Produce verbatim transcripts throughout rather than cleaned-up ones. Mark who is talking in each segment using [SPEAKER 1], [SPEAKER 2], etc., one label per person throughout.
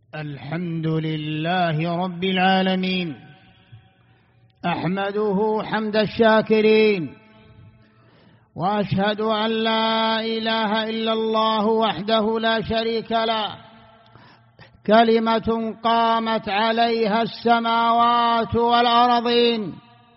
[SPEAKER 1] الحمد لله رب العالمين، أحمده حمد الشاكرين، وأشهد أن لا إله إلا الله وحده لا شريك له، كلمة قامت عليها السماوات والأرضين،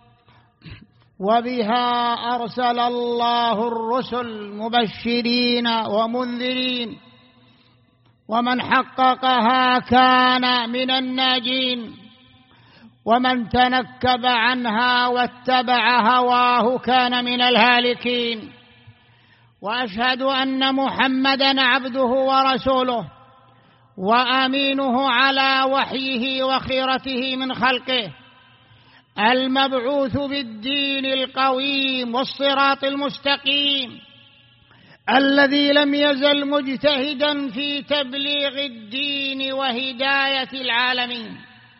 [SPEAKER 1] وبها أرسل الله الرسل مبشرين ومنذرين، ومن حققها كان من الناجين، ومن تنكب عنها واتبع هواه كان من الهالكين. وأشهد أن محمدًا عبده ورسوله وأمينه على وحيه وخيرته من خلقه، المبعوث بالدين القويم والصراط المستقيم، الذي لم يزل مجتهداً في تبليغ الدين وهداية العالمين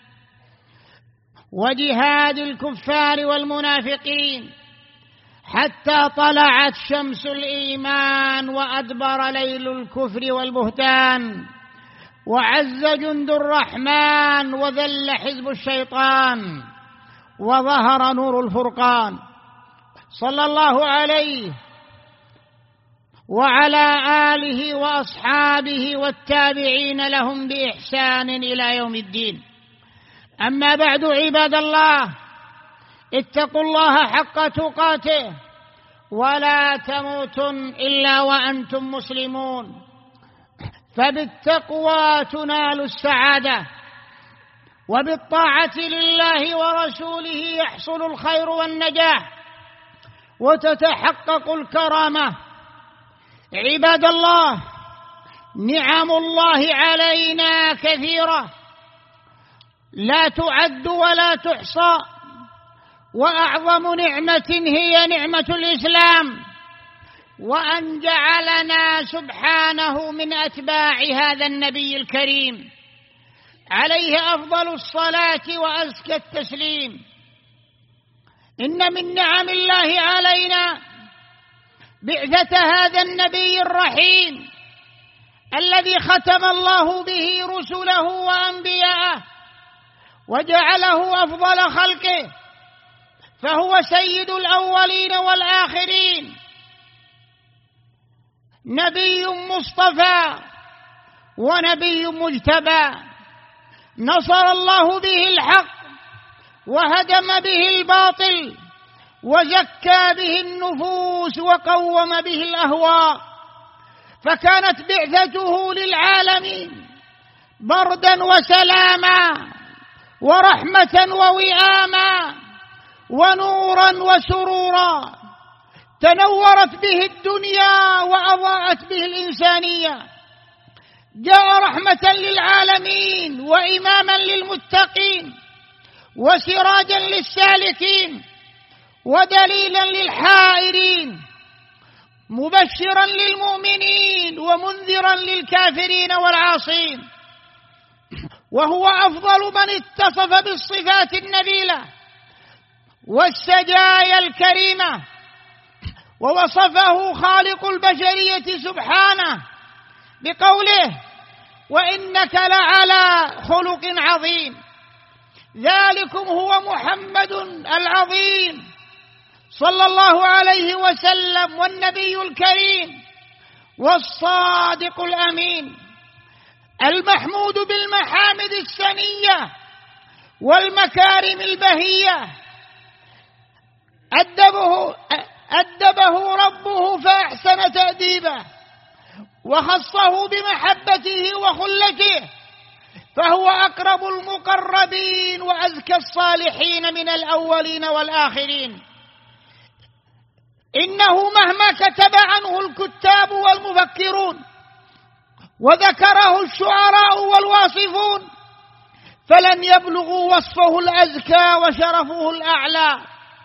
[SPEAKER 1] وجهاد الكفار والمنافقين، حتى طلعت شمس الإيمان وأدبر ليل الكفر والبهتان، وعز جند الرحمن وذل حزب الشيطان، وظهر نور الفرقان. صلى الله عليه وعلى آله وأصحابه والتابعين لهم بإحسان إلى يوم الدين. أما بعد، عباد الله، اتقوا الله حق تقاته، ولا تموتن إلا وأنتم مسلمون، فبالتقوى تنال السعادة، وبالطاعة لله ورسوله يحصل الخير والنجاح، وتتحقق الكرامة. عباد الله، نعم الله علينا كثيرة لا تعد ولا تحصى، وأعظم نعمة هي نعمة الإسلام، وأن جعلنا سبحانه من أتباع هذا النبي الكريم عليه أفضل الصلاة وأزكى التسليم. إن من نعم الله علينا بعثة هذا النبي الرحيم الذي ختم الله به رسله وأنبياءه وجعله أفضل خلقه، فهو سيد الأولين والآخرين، نبي مصطفى ونبي مجتبى، نصر الله به الحق وهدم به الباطل، وزكى به النفوس وقوم به الأهواء، فكانت بعثته للعالمين بردا وسلاما ورحمة ووئاما ونورا وسرورا، تنورت به الدنيا وأضاءت به الإنسانية، جاء رحمة للعالمين وإماما للمتقين وسراجا للسالكين ودليلا للحائرين، مبشرا للمؤمنين ومنذرا للكافرين والعاصين، وهو أفضل من اتصف بالصفات النبيلة والسجايا الكريمة، ووصفه خالق البشرية سبحانه بقوله: وإنك لعلى خلق عظيم. ذلكم هو محمد العظيم صلى الله عليه وسلم، والنبي الكريم والصادق الأمين، المحمود بالمحامد السنية والمكارم البهية، أدبه, أدبه ربه فأحسن تأديبه، وخصه بمحبته وخلته، فهو أقرب المقربين وأزكى الصالحين من الأولين والآخرين. إنه مهما كتب عنه الكتاب والمفكرون وذكره الشعراء والواصفون، فلن يبلغوا وصفه الأزكى وشرفه الأعلى.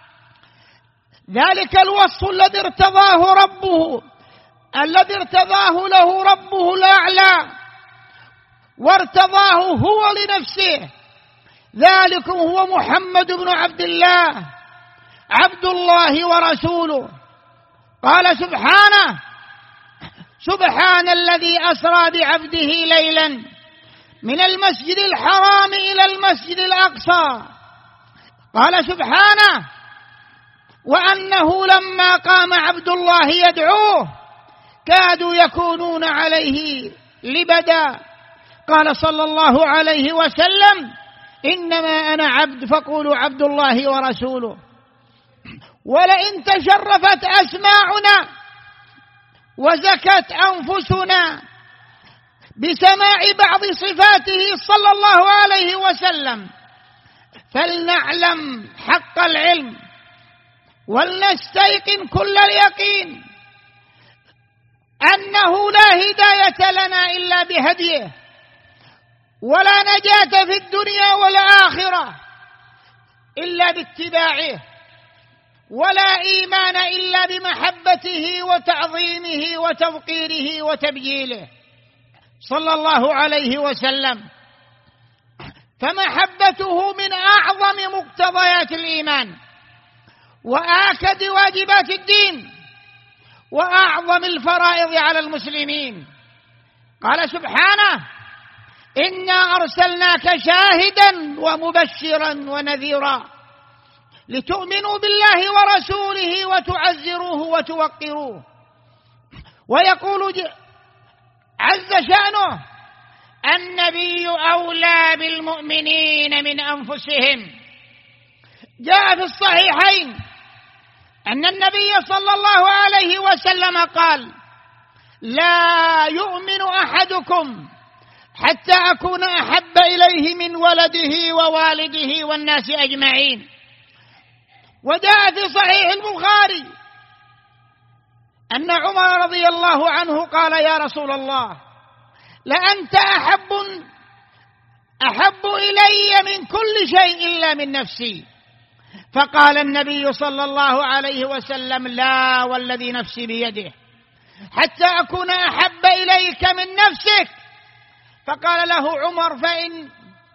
[SPEAKER 1] ذلك الوصف الذي ارتضاه ربه الذي ارتضاه له ربه الأعلى وارتضاه هو لنفسه، ذلكم هو محمد بن عبد الله عبد الله ورسوله. قال سبحانه: سبحان الذي أسرى بعبده ليلا من المسجد الحرام إلى المسجد الأقصى. قال سبحانه: وأنه لما قام عبد الله يدعوه كادوا يكونون عليه لبدا. قال صلى الله عليه وسلم: إنما أنا عبد فقولوا عبد الله ورسوله. ولئن تشرفت أسماعنا وزكت أنفسنا بسماع بعض صفاته صلى الله عليه وسلم فلنعلم حق العلم ولنستيقن كل اليقين أنه لا هداية لنا إلا بهديه، ولا نجاة في الدنيا والآخرة إلا باتباعه، ولا إيمان إلا بمحبته وتعظيمه وتوقيره وتبجيله صلى الله عليه وسلم. فمحبته من أعظم مقتضيات الإيمان وآكد واجبات الدين وأعظم الفرائض على المسلمين. قال سبحانه: إنا أرسلناك شاهدا ومبشرا ونذيرا لتؤمنوا بالله ورسوله وتعزروه وتوقروه. ويقول عز شأنه: النبي أولى بالمؤمنين من أنفسهم. جاء في الصحيحين أن النبي صلى الله عليه وسلم قال: لا يؤمن أحدكم حتى أكون أحب إليه من ولده ووالده والناس أجمعين. وجاء في صحيح البخاري أن عمر رضي الله عنه قال: يا رسول الله، لأنت أحب أحب إلي من كل شيء إلا من نفسي. فقال النبي صلى الله عليه وسلم: لا والذي نفسي بيده حتى أكون أحب إليك من نفسك. فقال له عمر: فإن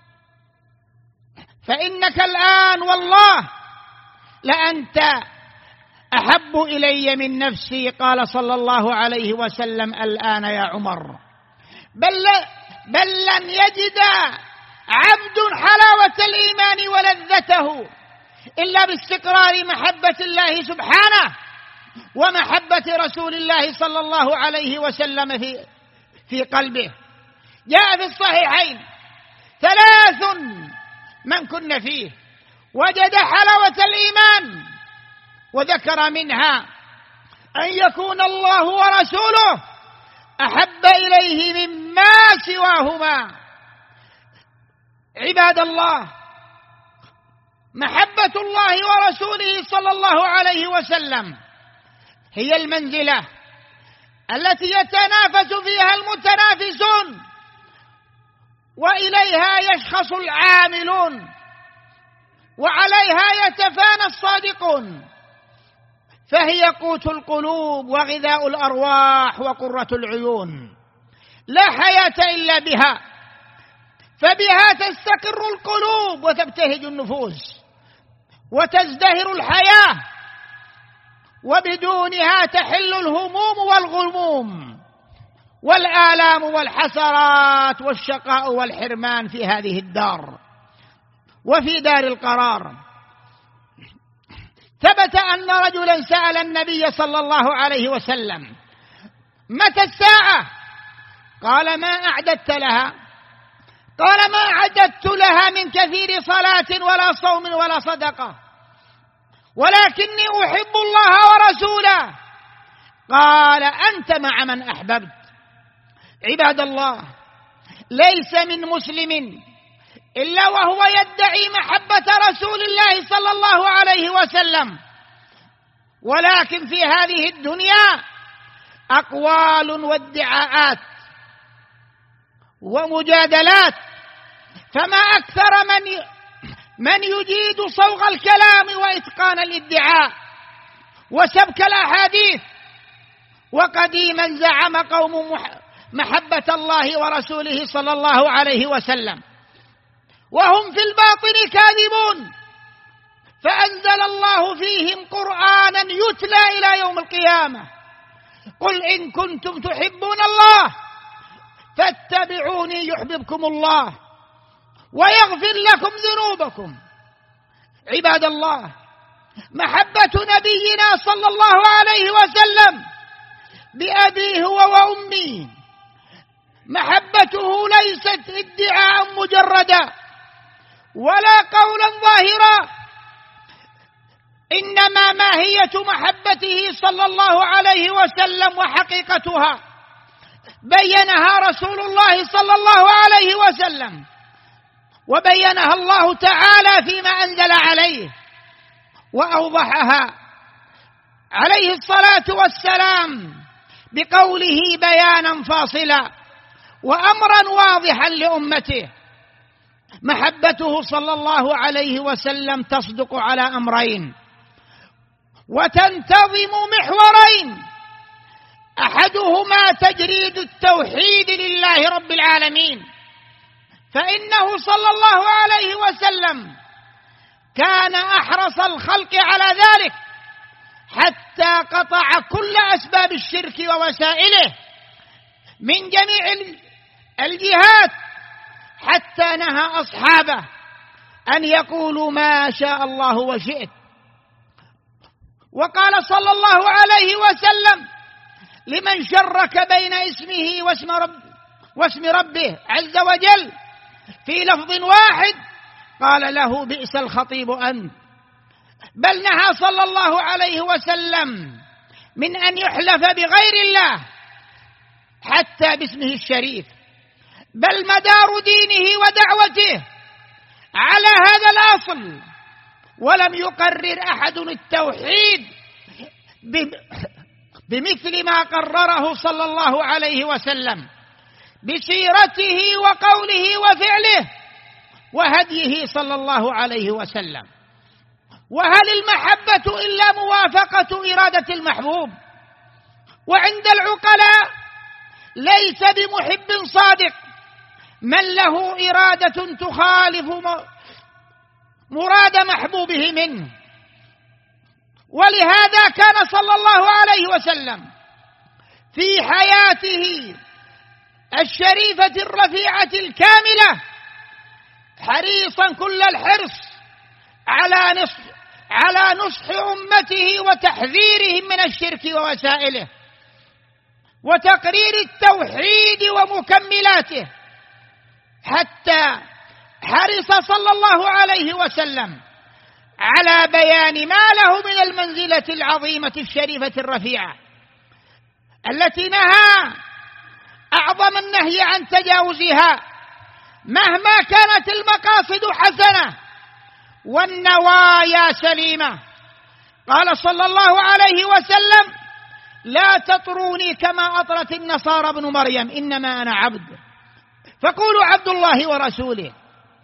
[SPEAKER 1] فإنك الآن والله لأنت أحب إلي من نفسي. قال صلى الله عليه وسلم: الآن يا عمر. بل, بل لن يجد عبد حلاوة الإيمان ولذته إلا باستقرار محبة الله سبحانه ومحبة رسول الله صلى الله عليه وسلم في, في قلبه. جاء في الصحيحين: ثلاث من كن فيه وجد حلاوة الإيمان، وذكر منها أن يكون الله ورسوله أحب إليه مما سواهما. عباد الله، محبة الله ورسوله صلى الله عليه وسلم هي المنزلة التي يتنافس فيها المتنافسون وإليها يشخص العاملون وعليها يتفانى الصادقون، فهي قوت القلوب وغذاء الأرواح وقرة العيون. لا حياة إلا بها، فبها تستقر القلوب وتبتهج النفوس وتزدهر الحياة، وبدونها تحل الهموم والغموم والآلام والحسرات والشقاء والحرمان في هذه الدار وفي دار القرار. ثبت أن رجلا سأل النبي صلى الله عليه وسلم: متى الساعة؟ قال: ما أعددت لها؟ قال: ما أعددت لها من كثير صلاة ولا صوم ولا صدقة، ولكني أحب الله ورسوله. قال: أنت مع من أحببت. عباد الله، ليس من مسلم إلا وهو يدعي محبة رسول الله صلى الله عليه وسلم، ولكن في هذه الدنيا أقوال وادعاءات ومجادلات، فما أكثر من من يجيد صوغ الكلام وإتقان الادعاء وسبك الأحاديث. وقديما زعم قوم محبة الله ورسوله صلى الله عليه وسلم وهم في الباطن كاذبون، فأنزل الله فيهم قرآنا يتلى إلى يوم القيامة: قل إن كنتم تحبون الله فاتبعوني يحببكم الله ويغفر لكم ذنوبكم. عباد الله، محبة نبينا صلى الله عليه وسلم بأبيه هو وأمي محبته ليست ادعاء مجردا ولا قولا ظاهرا، إنما ماهية محبته صلى الله عليه وسلم وحقيقتها بينها رسول الله صلى الله عليه وسلم، وبينها الله تعالى فيما أنزل عليه، وأوضحها عليه الصلاة والسلام بقوله بيانا فاصلا وأمرا واضحا لأمته. محبته صلى الله عليه وسلم تصدق على أمرين وتنتظم محورين، أحدهما تجريد التوحيد لله رب العالمين، فإنه صلى الله عليه وسلم كان أحرص الخلق على ذلك حتى قطع كل أسباب الشرك ووسائله من جميع الجهات، حتى نهى أصحابه أن يقولوا ما شاء الله وشئت. وقال صلى الله عليه وسلم لمن شرك بين اسمه واسم, رب واسم ربه عز وجل في لفظ واحد قال له بئس الخطيب أنت. بل نهى صلى الله عليه وسلم من أن يحلف بغير الله حتى باسمه الشريف، بل مدار دينه ودعوته على هذا الأصل، ولم يقرر أحد التوحيد بمثل ما قرره صلى الله عليه وسلم بسيرته وقوله وفعله وهديه صلى الله عليه وسلم. وهل المحبة إلا موافقة إرادة المحبوب؟ وعند العقلاء ليس بمحب صادق من له إرادة تخالف مراد محبوبه منه. ولهذا كان صلى الله عليه وسلم في حياته الشريفة الرفيعة الكاملة حريصا كل الحرص على نصح على نصح أمته وتحذيرهم من الشرك ووسائله وتقرير التوحيد ومكملاته، حتى حرص صلى الله عليه وسلم على بيان ما له من المنزلة العظيمة الشريفة الرفيعة التي نهى أعظم النهي عن تجاوزها مهما كانت المقاصد حسنة والنوايا سليمة. قال صلى الله عليه وسلم لا تطروني كما أطرت النصارى ابن مريم إنما أنا عبد فقولوا عبد الله ورسوله.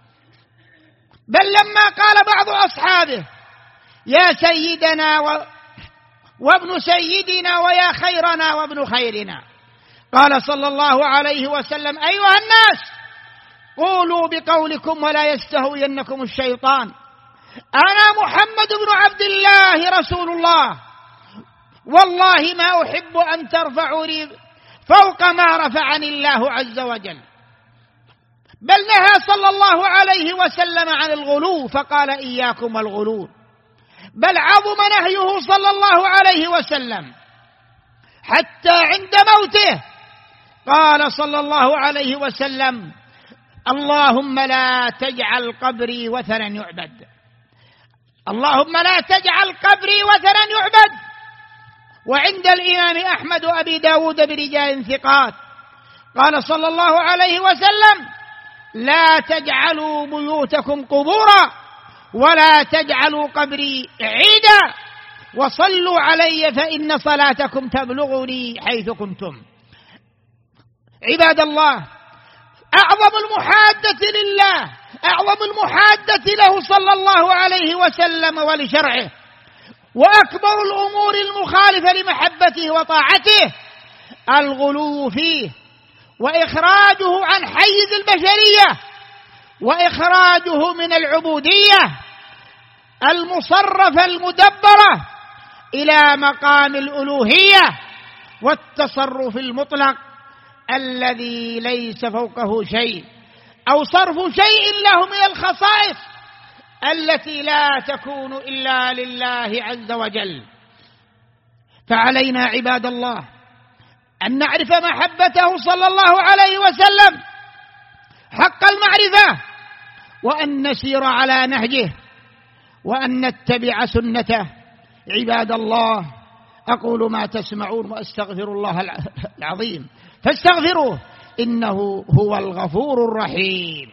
[SPEAKER 1] بل لما قال بعض أصحابه يا سيدنا و... وابن سيدنا ويا خيرنا وابن خيرنا، قال صلى الله عليه وسلم أيها الناس قولوا بقولكم ولا يستهوينكم الشيطان، أنا محمد بن عبد الله رسول الله، والله ما أحب أن ترفعوا لي فوق ما رفعني الله عز وجل. بل نهى صلى الله عليه وسلم عن الغلو فقال إياكم الغلو. بل عظم نهيه صلى الله عليه وسلم حتى عند موته قال صلى الله عليه وسلم اللهم لا تجعل قبري وثنا يعبد، اللهم لا تجعل قبري وثنا يعبد. وعند الإمام أحمد وأبي داود برجال ثقات قال صلى الله عليه وسلم لا تجعلوا بيوتكم قبورا ولا تجعلوا قبري عيدا وصلوا علي فإن صلاتكم تبلغني حيث كنتم. عباد الله، أعظم المحادة لله أعظم المحادة له صلى الله عليه وسلم ولشرعه وأكبر الأمور المخالفة لمحبته وطاعته الغلو فيه وإخراجه عن حيز البشرية وإخراجه من العبودية المصرفة المدبرة إلى مقام الألوهية والتصرف المطلق الذي ليس فوقه شيء، أو صرف شيء له من الخصائص التي لا تكون إلا لله عز وجل. فعلينا عباد الله أن نعرف محبته صلى الله عليه وسلم حق المعرفة، وأن نسير على نهجه، وأن نتبع سنته. عباد الله، أقول ما تسمعون وأستغفر الله العظيم فاستغفروه إنه هو الغفور الرحيم.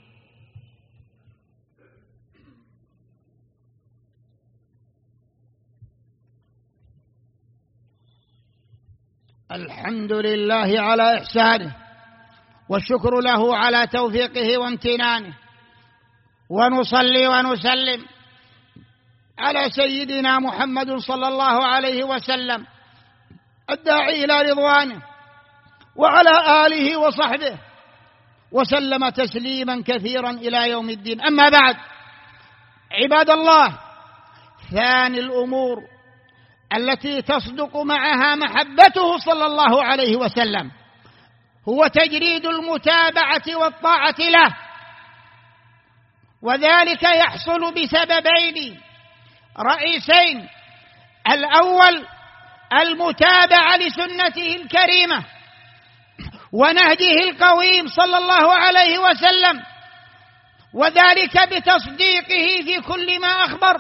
[SPEAKER 1] الحمد لله على إحسانه، والشكر له على توفيقه وامتنانه، ونصلي ونسلم على سيدنا محمد صلى الله عليه وسلم الداعي إلى رضوانه، وعلى آله وصحبه وسلم تسليما كثيرا إلى يوم الدين. أما بعد، عباد الله، ثاني الأمور التي تصدق معها محبته صلى الله عليه وسلم هو تجريد المتابعة والطاعة له، وذلك يحصل بسببين رئيسين: الأول المتابعة لسنته الكريمة ونهجه القويم صلى الله عليه وسلم، وذلك بتصديقه في كل ما أخبر،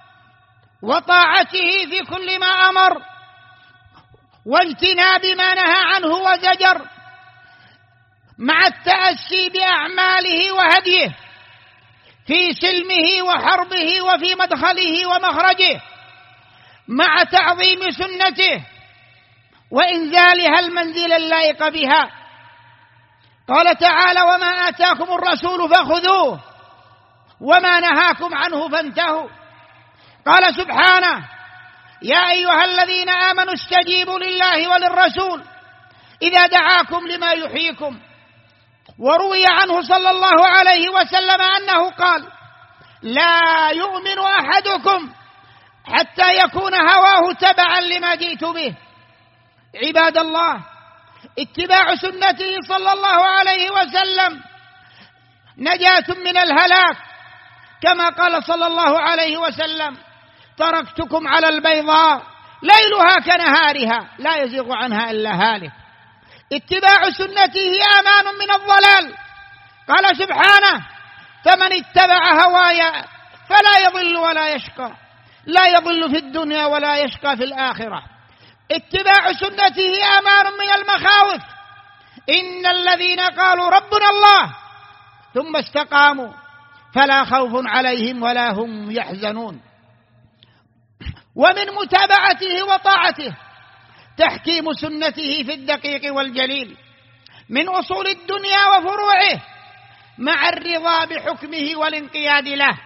[SPEAKER 1] وطاعته في كل ما أمر، واجتناب ما نهى عنه وزجر، مع التأسي بأعماله وهديه في سلمه وحربه وفي مدخله ومخرجه، مع تعظيم سنته وإنزالها المنزل اللائق بها. قال تعالى: وما آتاكم الرسول فخذوه وما نهاكم عنه فانتهوا. قال سبحانه: يا أيها الذين آمنوا استجيبوا لله وللرسول إذا دعاكم لما يحييكم. وروي عنه صلى الله عليه وسلم أنه قال: لا يؤمن أحدكم حتى يكون هواه تبعا لما جئت به. عباد الله، اتباع سنته صلى الله عليه وسلم نجاة من الهلاك، كما قال صلى الله عليه وسلم: تركتكم على البيضاء ليلها كنهارها لا يزيغ عنها إلا هالك. اتباع سنته أمان من الضلال. قال سبحانه: فمن اتبع هوايا فلا يضل ولا يشقى، لا يضل في الدنيا ولا يشقى في الآخرة. اتباع سنته أمان من المخاوف. إن الذين قالوا ربنا الله ثم استقاموا فلا خوف عليهم ولا هم يحزنون. ومن متابعته وطاعته تحكيم سنته في الدقيق والجليل من أصول الدنيا وفروعه، مع الرضا بحكمه والانقياد له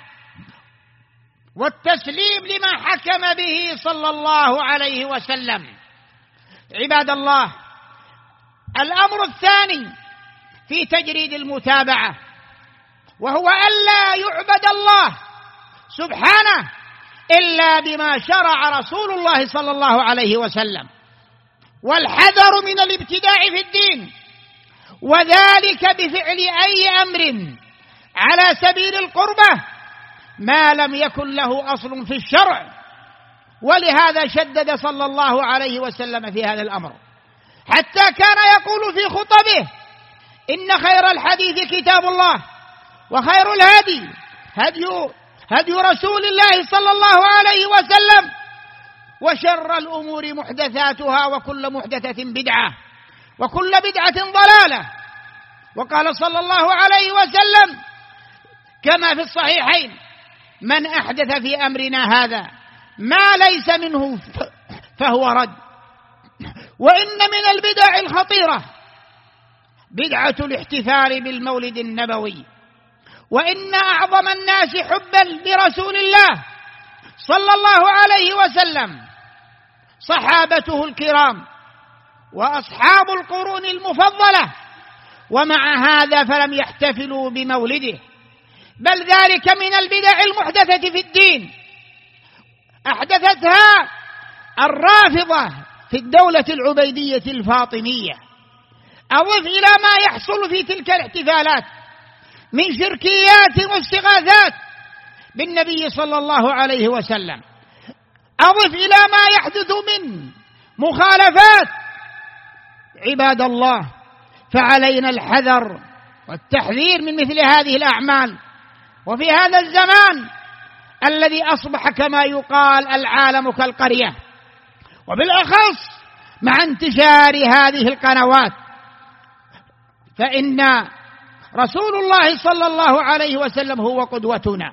[SPEAKER 1] والتسليم لما حكم به صلى الله عليه وسلم. عباد الله، الأمر الثاني في تجريد المتابعة وهو ألا يعبد الله سبحانه إلا بما شرع رسول الله صلى الله عليه وسلم، والحذر من الابتداع في الدين، وذلك بفعل أي أمر على سبيل القربة ما لم يكن له أصل في الشرع. ولهذا شدد صلى الله عليه وسلم في هذا الأمر، حتى كان يقول في خطبه: إن خير الحديث كتاب الله، وخير الهدي هدي هدي رسول الله صلى الله عليه وسلم، وشر الأمور محدثاتها، وكل محدثة بدعة، وكل بدعة ضلالة. وقال صلى الله عليه وسلم كما في الصحيحين: من أحدث في أمرنا هذا ما ليس منه فهو رد. وإن من البدع الخطيرة بدعة الاحتفال بالمولد النبوي. وإن أعظم الناس حبا لرسول الله صلى الله عليه وسلم صحابته الكرام وأصحاب القرون المفضلة، ومع هذا فلم يحتفلوا بمولده، بل ذلك من البدع المحدثة في الدين أحدثتها الرافضة في الدولة العبيدية الفاطمية أضف إلى ما يحصل في تلك الاحتفالات من شركيات واستغاثات بالنبي صلى الله عليه وسلم، أضف إلى ما يحدث من مخالفات، عباد الله، فعلينا الحذر والتحذير من مثل هذه الأعمال. وفي هذا الزمان الذي أصبح كما يقال العالم كالقرية، وبالأخص مع انتشار هذه القنوات، فإن رسول الله صلى الله عليه وسلم هو قدوتنا،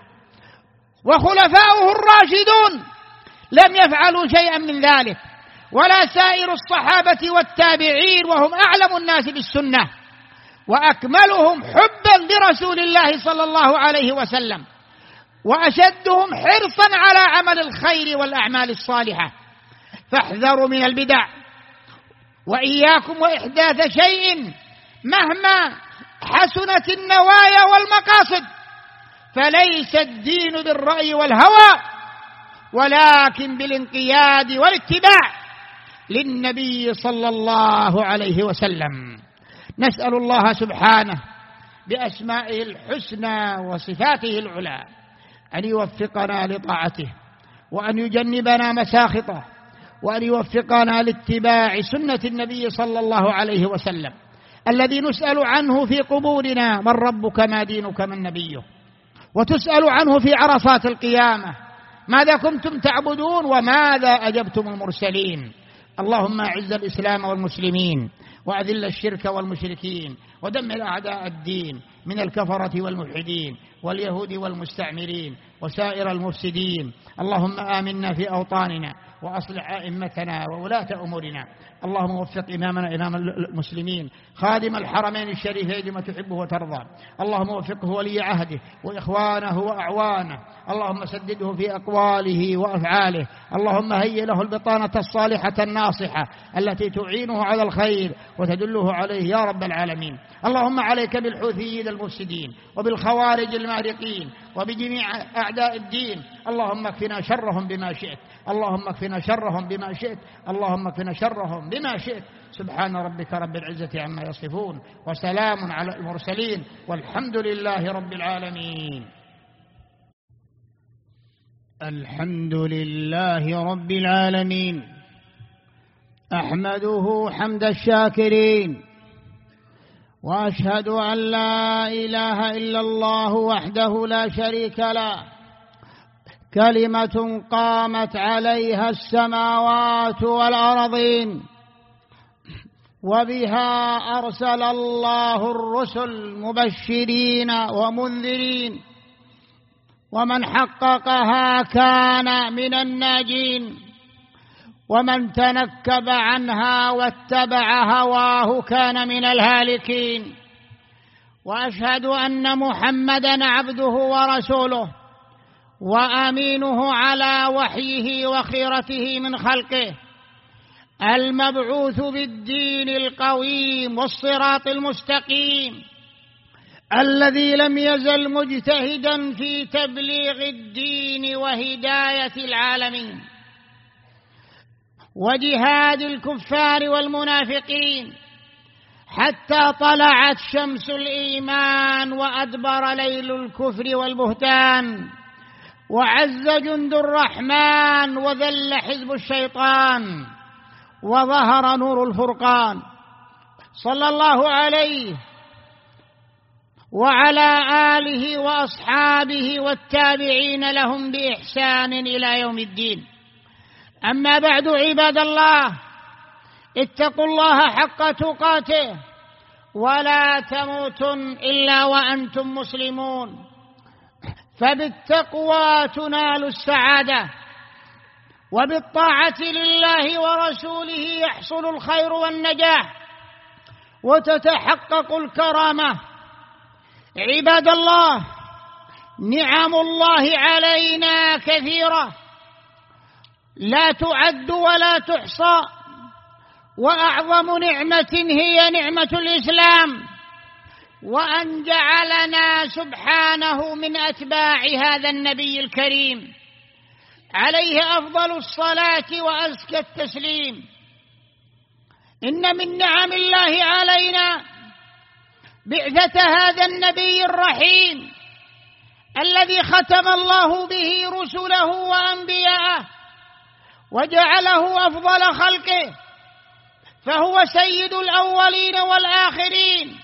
[SPEAKER 1] وخلفاؤه الراشدون لم يفعلوا شيئا من ذلك، ولا سائر الصحابة والتابعين، وهم أعلم الناس بالسنة وأكملهم حبا برسول الله صلى الله عليه وسلم، وأشدهم حرصا على عمل الخير والأعمال الصالحة. فاحذروا من البدع، وإياكم وإحداث شيء مهما حسنت النوايا والمقاصد، فليس الدين بالرأي والهوى، ولكن بالانقياد والاتباع للنبي صلى الله عليه وسلم. نسأل الله سبحانه بأسمائه الحسنى وصفاته العلى أن يوفقنا لطاعته، وأن يجنبنا مساخطه، وأن يوفقنا لاتباع سنة النبي صلى الله عليه وسلم الذي نسأل عنه في قبورنا: من ربك ما دينك من نبيه؟ وتسأل عنه في عرصات القيامة: ماذا كنتم تعبدون وماذا أجبتم المرسلين؟ اللهم أعز الإسلام والمسلمين، وأذل الشرك والمشركين، ودمر أعداء الدين من الكفرة والملحدين واليهود والمستعمرين وسائر المفسدين. اللهم آمنا في أوطاننا، وأصلح أئمتنا وولاة أمورنا. اللهم وفق إمامنا إمام المسلمين خادم الحرمين الشريفين لما تحبه وترضى. اللهم وفقه ولي عهده وإخوانه وأعوانه. اللهم سدده في أقواله وأفعاله. اللهم هيئ له البطانة الصالحة الناصحة التي تعينه على الخير وتدله عليه يا رب العالمين. اللهم عليك بالحوثيين المفسدين وبالخوارج المارقين وبجميع أعداء الدين. اللهم اكفنا شرهم بما شئت، اللهم اكفنا شرهم بما شئت، اللهم اكفنا شرهم بما شئت. سبحان ربك رب العزة عما يصفون، وسلام على المرسلين، والحمد لله رب العالمين.
[SPEAKER 2] الحمد لله رب العالمين، أحمده حمد الشاكرين، وأشهد أن لا إله إلا الله وحده لا شريك له، كلمة قامت عليها السماوات والأرضين، وبها أرسل الله الرسل مبشرين ومنذرين، ومن حققها كان من الناجين، ومن تنكب عنها واتبع هواه كان من الهالكين. وأشهد أن محمدًا عبده ورسوله، وأمينه على وحيه وخيرته من خلقه، المبعوث بالدين القويم والصراط المستقيم، الذي لم يزل مجتهدًا في تبليغ الدين وهداية العالمين وجهاد الكفار والمنافقين، حتى طلعت شمس الإيمان وأدبر ليل الكفر والبهتان، وعز جند الرحمن وذل حزب الشيطان، وظهر نور الفرقان. صلى الله عليه وعلى آله وأصحابه والتابعين لهم بإحسان إلى يوم الدين. أما بعد، عباد الله، اتقوا الله حق تقاته، ولا تموتن إلا وأنتم مسلمون، فبالتقوى تنال السعادة، وبالطاعة لله ورسوله يحصل الخير والنجاح، وتتحقق الكرامة. عباد الله، نعم الله علينا كثيرة لا تعد ولا تحصى، وأعظم نعمة هي نعمة الإسلام، وأن جعلنا سبحانه من أتباع هذا النبي الكريم عليه أفضل الصلاة وأزكى التسليم.
[SPEAKER 1] إن من نعم الله علينا بعثة هذا النبي الرحيم الذي ختم الله به رسله وأنبياءه وجعله أفضل خلقه، فهو سيد الأولين والآخرين،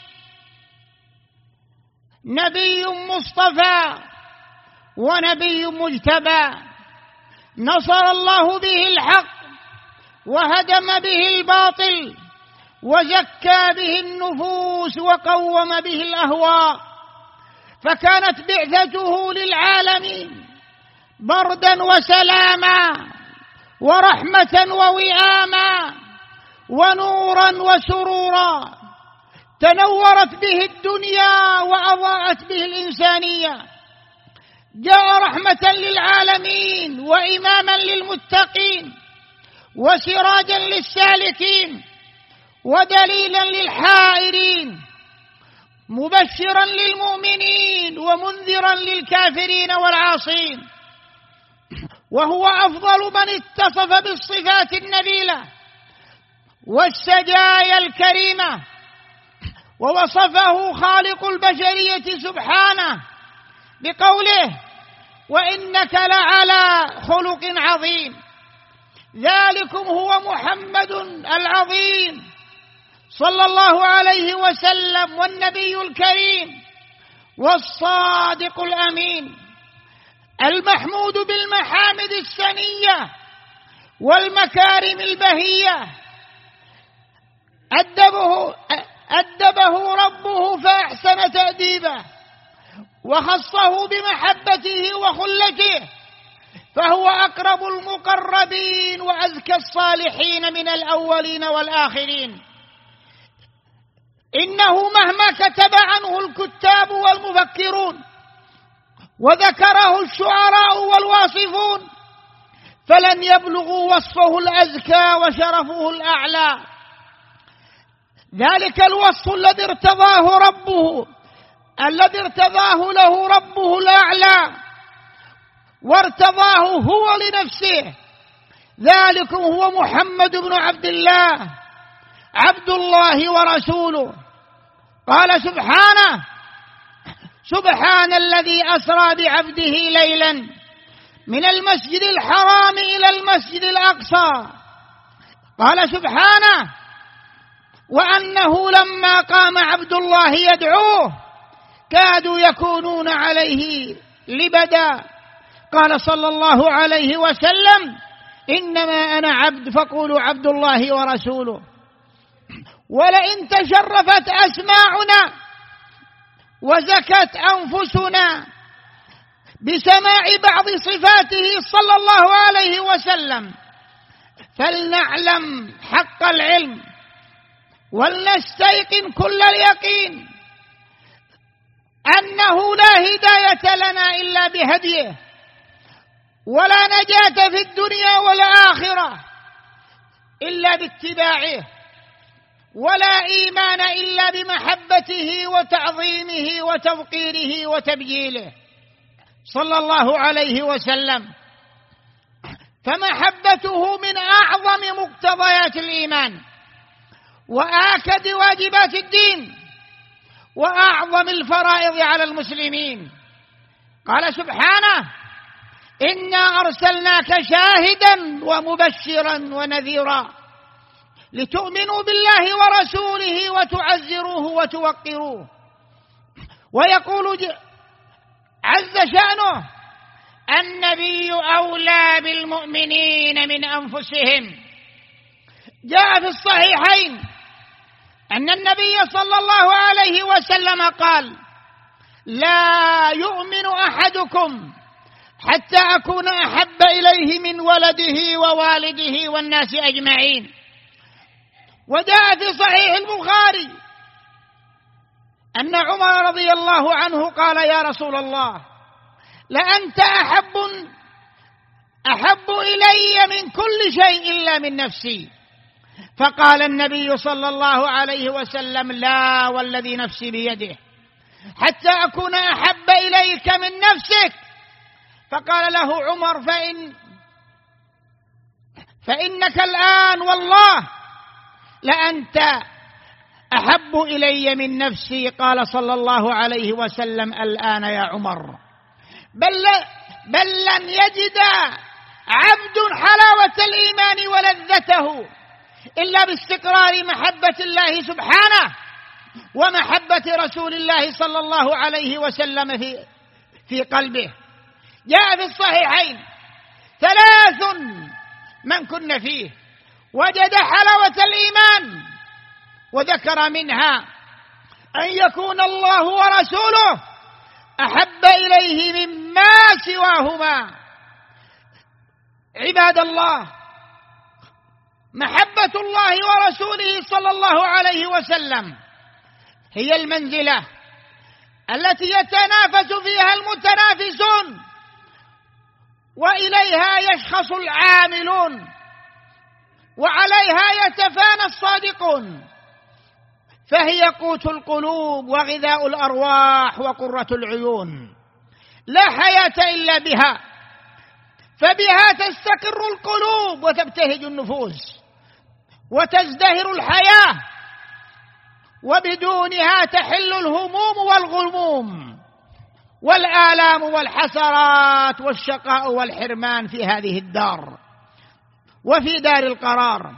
[SPEAKER 1] نبي مصطفى ونبي مجتبى، نصر الله به الحق وهدم به الباطل وزكى به النفوس وقوم به الأهواء، فكانت بعثته للعالمين بردا وسلاما ورحمة ووئاما ونورا وسرورا، تنورت به الدنيا وأضاءت به الإنسانية، جاء رحمة للعالمين وإماما للمتقين وسراجا للسالكين ودليلا للحائرين، مبشرا للمؤمنين ومنذرا للكافرين والعاصين، وهو أفضل من اتصف بالصفات النبيلة والسجايا الكريمة، ووصفه خالق البشرية سبحانه بقوله: وإنك لعلى خلق عظيم. ذلكم هو محمد العظيم صلى الله عليه وسلم، والنبي الكريم والصادق الأمين، المحمود بالمحامد السنية والمكارم البهية، أدبه, أدبه ربه فأحسن تأديبه، وخصه بمحبته وخلته، فهو أقرب المقربين وأزكى الصالحين من الأولين والآخرين. إنه مهما كتب عنه الكتاب والمفكرون وذكره الشعراء والواصفون فلن يبلغوا وصفه الأزكى وشرفه الأعلى. ذلك الوصف الذي ارتضاه ربه الذي ارتضاه له ربه الأعلى وارتضاه هو لنفسه، ذلك هو محمد بن عبد الله عبد الله ورسوله. قال سبحانه: سبحان الذي أسرى بعبده ليلا من المسجد الحرام إلى المسجد الأقصى. قال سبحانه: وأنه لما قام عبد الله يدعوه كادوا يكونون عليه لبدا. قال صلى الله عليه وسلم: إنما أنا عبد فقولوا عبد الله ورسوله. ولئن تشرفت أسماعنا وزكت أنفسنا بسماع بعض صفاته صلى الله عليه وسلم فلنعلم حق العلم ولنستيقن كل اليقين أنه لا هداية لنا إلا بهديه، ولا نجاة في الدنيا والآخرة إلا باتباعه، ولا إيمان إلا بمحبته وتعظيمه وتوقيره وتبجيله صلى الله عليه وسلم. فمحبته من أعظم مقتضيات الإيمان وآكد واجبات الدين وأعظم الفرائض على المسلمين. قال سبحانه: إنا أرسلناك شاهدا ومبشرا ونذيرا لتؤمنوا بالله ورسوله وتعزروه وتوقروه. ويقول عز شأنه: النبي أولى بالمؤمنين من أنفسهم. جاء في الصحيحين أن النبي صلى الله عليه وسلم قال: لا يؤمن أحدكم حتى أكون أحب إليه من ولده ووالده والناس أجمعين. وجاء في صحيح البخاري أن عمر رضي الله عنه قال: يا رسول الله، لأنت أحب أحب إلي من كل شيء إلا من نفسي. فقال النبي صلى الله عليه وسلم: لا والذي نفسي بيده حتى أكون أحب إليك من نفسك. فقال له عمر: فإن فإنك الآن والله لأنت أحب إلي من نفسي. قال صلى الله عليه وسلم: الآن يا عمر. بل, بل لن يجد عبد حلاوة الإيمان ولذته إلا باستقرار محبة الله سبحانه ومحبة رسول الله صلى الله عليه وسلم في, في قلبه. جاء في الصحيحين: ثلاث من كن فيه وجد حلاوة الإيمان، وذكر منها أن يكون الله ورسوله أحب إليه مما سواهما. عباد الله، محبة الله ورسوله صلى الله عليه وسلم هي المنزلة التي يتنافس فيها المتنافسون وإليها يشخص العاملون وعليها يتفانى الصادقون، فهي قوت القلوب وغذاء الأرواح وقرة العيون. لا حياة إلا بها، فبها تستقر القلوب وتبتهج النفوس وتزدهر الحياة، وبدونها تحل الهموم والغموم والآلام والحسرات والشقاء والحرمان في هذه الدار وفي دار القرار.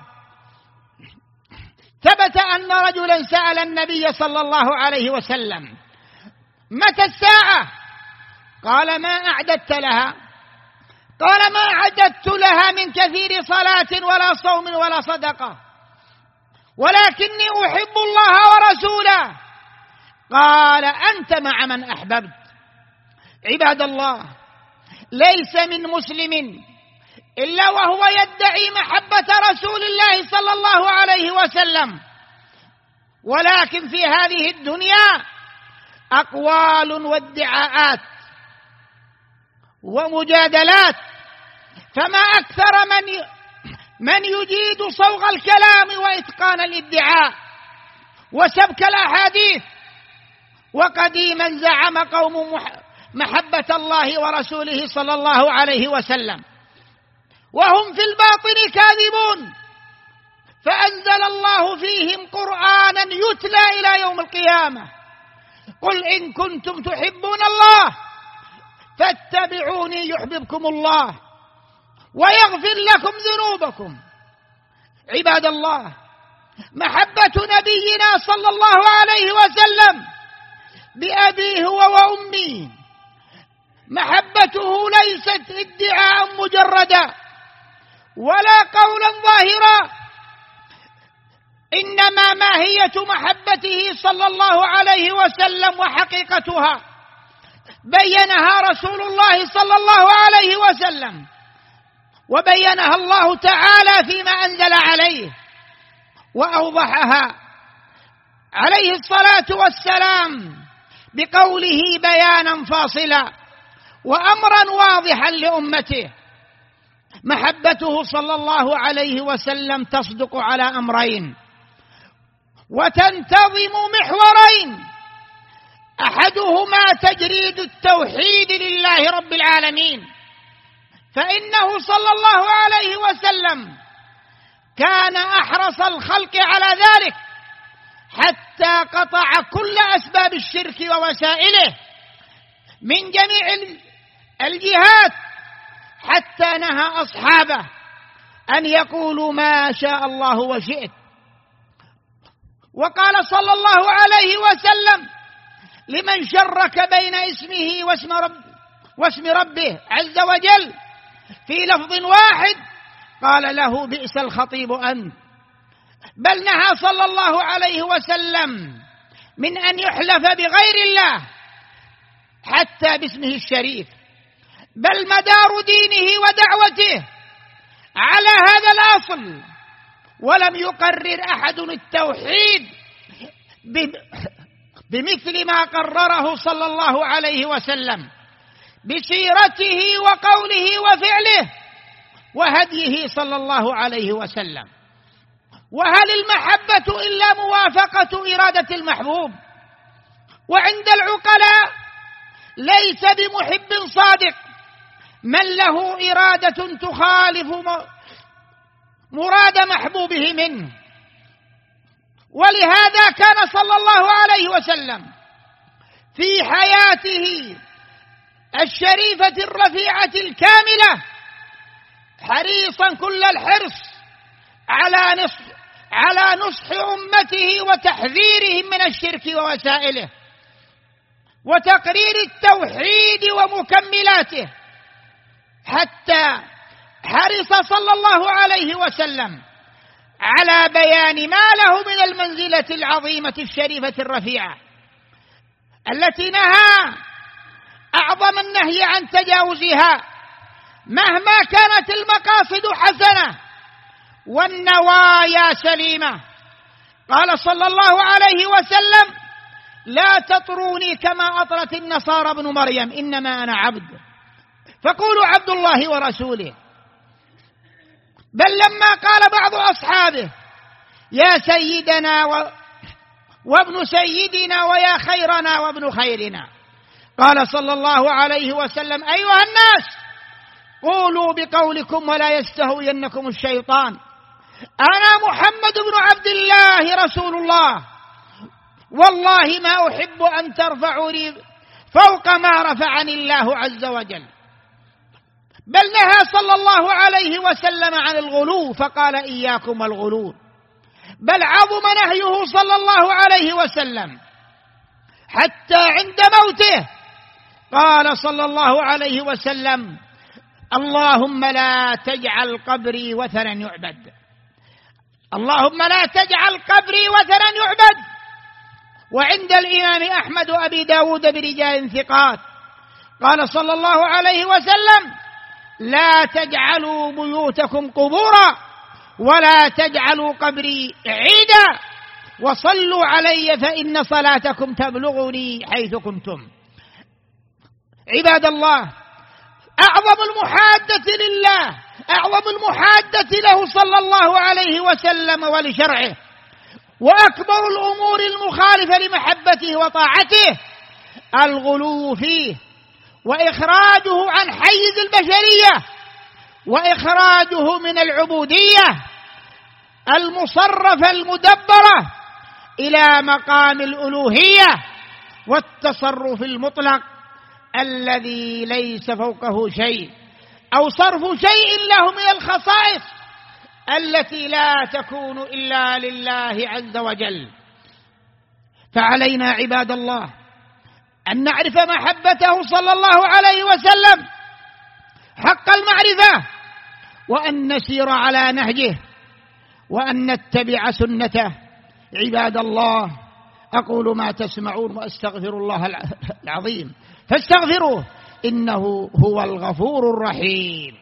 [SPEAKER 1] ثبت أن رجلا سأل النبي صلى الله عليه وسلم: متى الساعة؟ قال: ما أعددت لها؟ قال: ما أعددت لها من كثير صلاة ولا صوم ولا صدقة، ولكني أحب الله ورسوله. قال: أنت مع من أحببت. عباد الله، ليس من مسلم إلا وهو يدعي محبة رسول الله صلى الله عليه وسلم، ولكن في هذه الدنيا أقوال وادعاءات ومجادلات، فما أكثر من من يجيد صوغ الكلام وإتقان الادعاء وسبك الأحاديث. وقديما زعم قوم محبة الله ورسوله صلى الله عليه وسلم وهم في الباطن كاذبون، فأنزل الله فيهم قرآنا يتلى إلى يوم القيامة: قل إن كنتم تحبون الله فاتبعوني يحببكم الله ويغفر لكم ذنوبكم. عباد الله، محبة نبينا صلى الله عليه وسلم بأبيه هو وأمي محبته ليست ادعاء مجردا ولا قولا ظاهرا، إنما ماهية محبته صلى الله عليه وسلم وحقيقتها بينها رسول الله صلى الله عليه وسلم، وبينها الله تعالى فيما أنزل عليه، وأوضحها عليه الصلاة والسلام بقوله بيانا فاصلا وأمرا واضحا لأمته. محبته صلى الله عليه وسلم تصدق على أمرين وتنتظم محورين: أحدهما تجريد التوحيد لله رب العالمين، فإنه صلى الله عليه وسلم كان أحرص الخلق على ذلك حتى قطع كل أسباب الشرك ووسائله من جميع الجهات، حتى نهى أصحابه أن يقولوا ما شاء الله وشئت. وقال صلى الله عليه وسلم لمن شرك بين اسمه واسم, رب واسم ربه عز وجل في لفظ واحد قال له: بئس الخطيب أنت. بل نهى صلى الله عليه وسلم من أن يحلف بغير الله حتى باسمه الشريف، بل مدار دينه ودعوته على هذا الأصل، ولم يقرر أحد التوحيد بمثل ما قرره صلى الله عليه وسلم بسيرته وقوله وفعله وهديه صلى الله عليه وسلم. وهل المحبة إلا موافقة إرادة المحبوب؟ وعند العقلاء ليس بمحب صادق من له إرادة تخالف مراد محبوبه منه، ولهذا كان صلى الله عليه وسلم في حياته الشريفة الرفيعة الكاملة حريصا كل الحرص على نصح على نصح أمته وتحذيرهم من الشرك ووسائله وتقرير التوحيد ومكملاته، حتى حرص صلى الله عليه وسلم على بيان ما له من المنزلة العظيمة الشريفة الرفيعة التي نهى أعظم النهي عن تجاوزها مهما كانت المقاصد حسنة والنوايا سليمة. قال صلى الله عليه وسلم: لا تطروني كما أطرت النصارى ابن مريم، إنما أنا عبد فقولوا عبد الله ورسوله. بل لما قال بعض أصحابه: يا سيدنا و... وابن سيدنا ويا خيرنا وابن خيرنا، قال صلى الله عليه وسلم: أيها الناس قولوا بقولكم ولا يستهوينكم الشيطان، أنا محمد بن عبد الله رسول الله، والله ما أحب أن ترفعوا لي فوق ما رفعني الله عز وجل. بل نهى صلى الله عليه وسلم عن الغلو فقال: إياكم والغلو. بل عظم نهيه صلى الله عليه وسلم حتى عند موته قال صلى الله عليه وسلم: اللهم لا تجعل قبري وثنا يعبد، اللهم لا تجعل قبري وثنا يعبد. وعند الإمام أحمد وأبي داود برجال ثقات قال صلى الله عليه وسلم: لا تجعلوا بيوتكم قبورا ولا تجعلوا قبري عيدا وصلوا علي فإن صلاتكم تبلغني حيث كنتم. عباد الله، أعظم المحادة لله، أعظم المحادة له صلى الله عليه وسلم ولشرعه، وأكبر الأمور المخالفة لمحبته وطاعته الغلو فيه وإخراجه عن حيز البشرية وإخراجه من العبودية المصرفة المدبرة إلى مقام الألوهية والتصرف المطلق الذي ليس فوقه شيء، أو صرف شيء له من الخصائص التي لا تكون إلا لله عز وجل. فعلينا عباد الله أن نعرف محبته صلى الله عليه وسلم حق المعرفة، وأن نسير على نهجه، وأن نتبع سنته. عباد الله، أقول ما تسمعون وأستغفر الله العظيم فاستغفروه إنه هو الغفور الرحيم.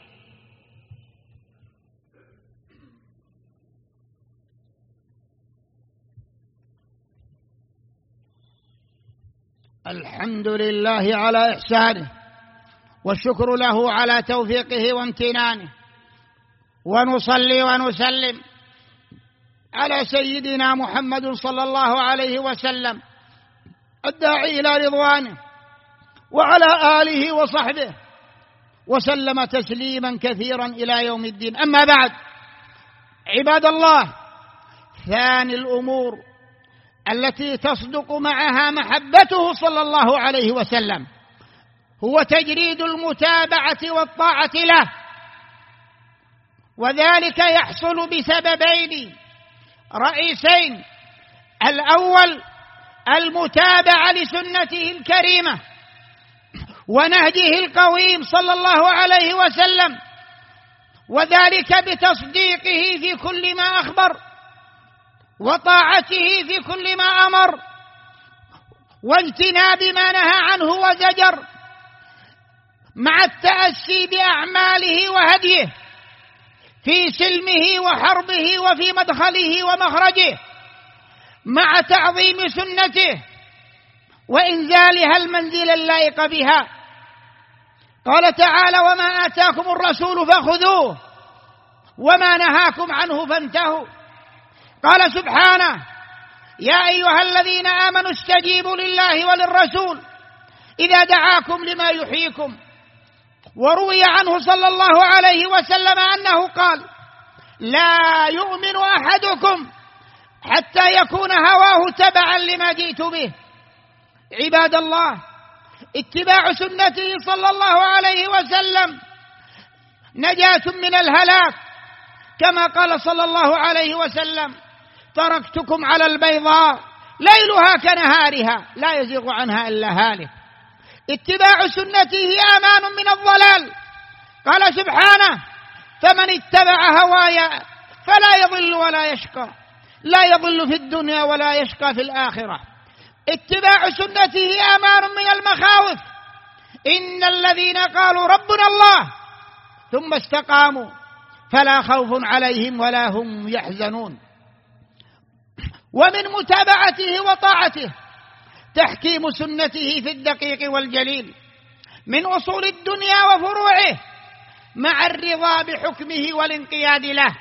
[SPEAKER 1] الحمد لله على إحسانه، والشكر له على توفيقه وامتنانه، ونصلي ونسلم على سيدنا محمد صلى الله عليه وسلم الداعي إلى رضوانه، وعلى آله وصحبه وسلم تسليما كثيرا إلى يوم الدين. أما بعد، عباد الله، ثاني الأمور التي تصدق معها محبته صلى الله عليه وسلم هو تجريد المتابعة والطاعة له، وذلك يحصل بسببين رئيسين: الأول المتابعة لسنته الكريمة ونهجه القويم صلى الله عليه وسلم، وذلك بتصديقه في كل ما أخبر وطاعته في كل ما أمر واجتناب ما نهى عنه وزجر، مع التأسي بأعماله وهديه في سلمه وحربه وفي مدخله ومخرجه، مع تعظيم سنته وإنزالها المنزل اللائق بها. قال تعالى: وما آتاكم الرسول فخذوه وما نهاكم عنه فانتهوا. قال سبحانه: يا أيها الذين آمنوا استجيبوا لله وللرسول إذا دعاكم لما يحييكم. وروي عنه صلى الله عليه وسلم أنه قال: لا يؤمن أحدكم حتى يكون هواه تبعا لما جئت به. عباد الله، اتباع سنته صلى الله عليه وسلم نجاة من الهلاك، كما قال صلى الله عليه وسلم: تركتكم على البيضاء ليلها كنهارها لا يزيغ عنها إلا هالك. اتباع سنته أمان من الضلال. قال سبحانه: فمن اتبع هوايا فلا يضل ولا يشقى، لا يضل في الدنيا ولا يشقى في الآخرة. اتباع سنته أمان من المخاوف. إن الذين قالوا ربنا الله ثم استقاموا فلا خوف عليهم ولا هم يحزنون. ومن متابعته وطاعته تحكيم سنته في الدقيق والجليل من أصول الدنيا وفروعه، مع الرضا بحكمه والانقياد له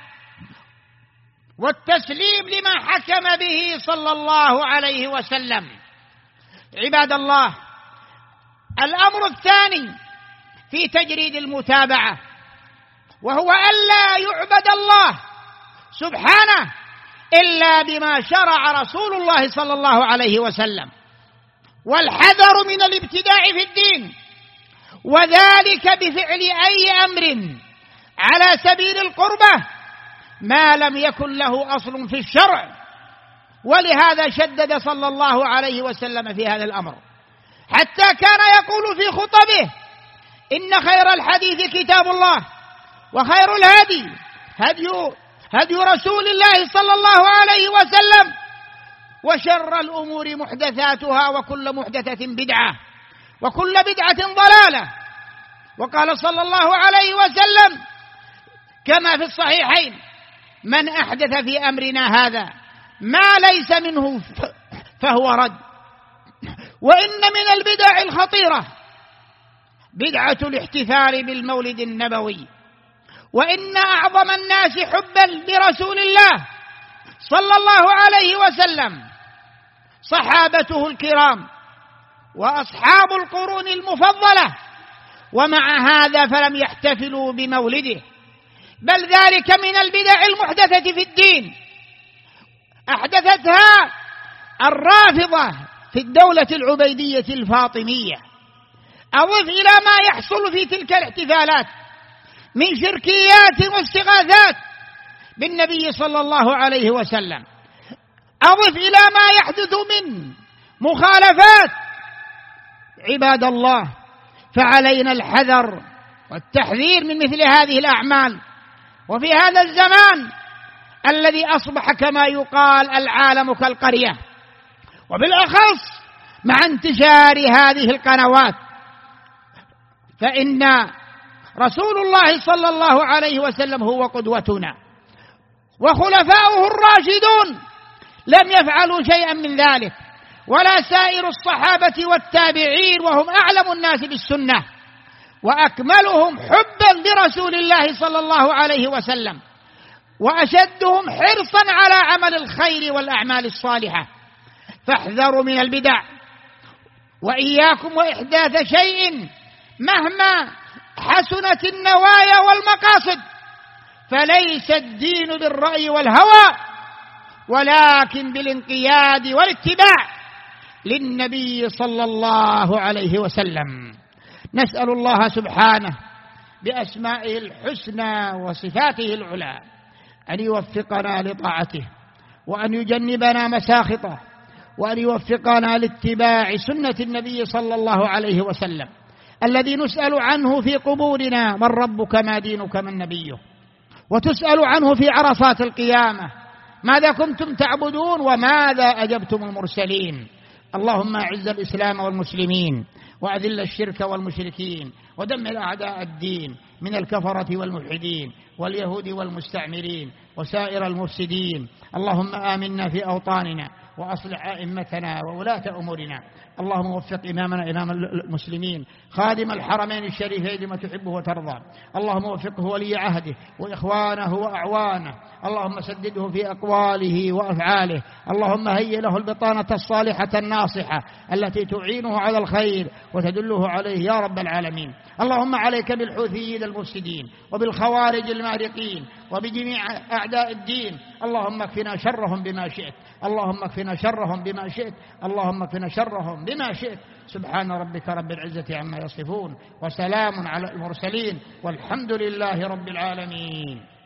[SPEAKER 1] والتسليم لما حكم به صلى الله عليه وسلم. عباد الله، الأمر الثاني في تجريد المتابعة وهو ألا يعبد الله سبحانه إلا بما شرع رسول الله صلى الله عليه وسلم، والحذر من الابتداع في الدين، وذلك بفعل أي أمر على سبيل القربة ما لم يكن له أصل في الشرع. ولهذا شدد صلى الله عليه وسلم في هذا الأمر، حتى كان يقول في خطبه: إن خير الحديث كتاب الله، وخير الهدي هدي هدي رسول الله صلى الله عليه وسلم، وشر الأمور محدثاتها، وكل محدثة بدعة، وكل بدعة ضلالة. وقال صلى الله عليه وسلم كما في الصحيحين: من أحدث في أمرنا هذا ما ليس منه فهو رد. وإن من البدع الخطيرة بدعة الاحتفال بالمولد النبوي. وإن أعظم الناس حبا لرسول الله صلى الله عليه وسلم صحابته الكرام وأصحاب القرون المفضلة، ومع هذا فلم يحتفلوا بمولده، بل ذلك من البدع المحدثة في الدين أحدثتها الرافضة في الدولة العبيدية الفاطمية. أضف إلى ما يحصل في تلك الاحتفالات من شركيات واستغاثات بالنبي صلى الله عليه وسلم، أضف إلى ما يحدث من مخالفات. عباد الله، فعلينا الحذر والتحذير من مثل هذه الأعمال. وفي هذا الزمان الذي أصبح كما يقال العالم كالقرية، وبالأخص مع انتشار هذه القنوات، فإن رسول الله صلى الله عليه وسلم هو قدوتنا، وخلفاؤه الراشدون لم يفعلوا شيئا من ذلك، ولا سائر الصحابة والتابعين، وهم أعلم الناس بالسنة وأكملهم حبا لرسول الله صلى الله عليه وسلم، وأشدهم حرصا على عمل الخير والأعمال الصالحة. فاحذروا من البدع، وإياكم وإحداث شيء مهما حسنت النوايا والمقاصد، فليس الدين بالرأي والهوى، ولكن بالانقياد والاتباع للنبي صلى الله عليه وسلم. نسأل الله سبحانه بأسمائه الحسنى وصفاته العلى أن يوفقنا لطاعته، وأن يجنبنا مساخطه، وأن يوفقنا لاتباع سنة النبي صلى الله عليه وسلم الذي نسأل عنه في قبورنا: من ربك ما دينك من نبيه؟ وتسأل عنه في عرصات القيامة: ماذا كنتم تعبدون وماذا أجبتم المرسلين؟ اللهم أعز الإسلام والمسلمين، وأذل الشرك والمشركين، ودمر أعداء الدين من الكفرة والملحدين واليهود والمستعمرين وسائر المفسدين. اللهم آمنا في أوطاننا، وأصلح أئمتنا وولاة أمورنا. اللهم وفق إمامنا إمام المسلمين خادم الحرمين الشريفين لما تحبه وترضى. اللهم وفقه ولي عهده وإخوانه وأعوانه. اللهم سدده في أقواله وأفعاله. اللهم هيئ له البطانة الصالحة الناصحة التي تعينه على الخير وتدله عليه يا رب العالمين. اللهم عليك بالحوثيين المفسدين وبالخوارج المارقين وبجميع أعداء الدين. اللهم اكفنا شرهم بما شئت، اللهم اكفنا شرهم بما شئت، اللهم اكفنا شرهم بما شئت. سبحان ربك رب العزة عما يصفون، وسلام على المرسلين، والحمد لله رب العالمين.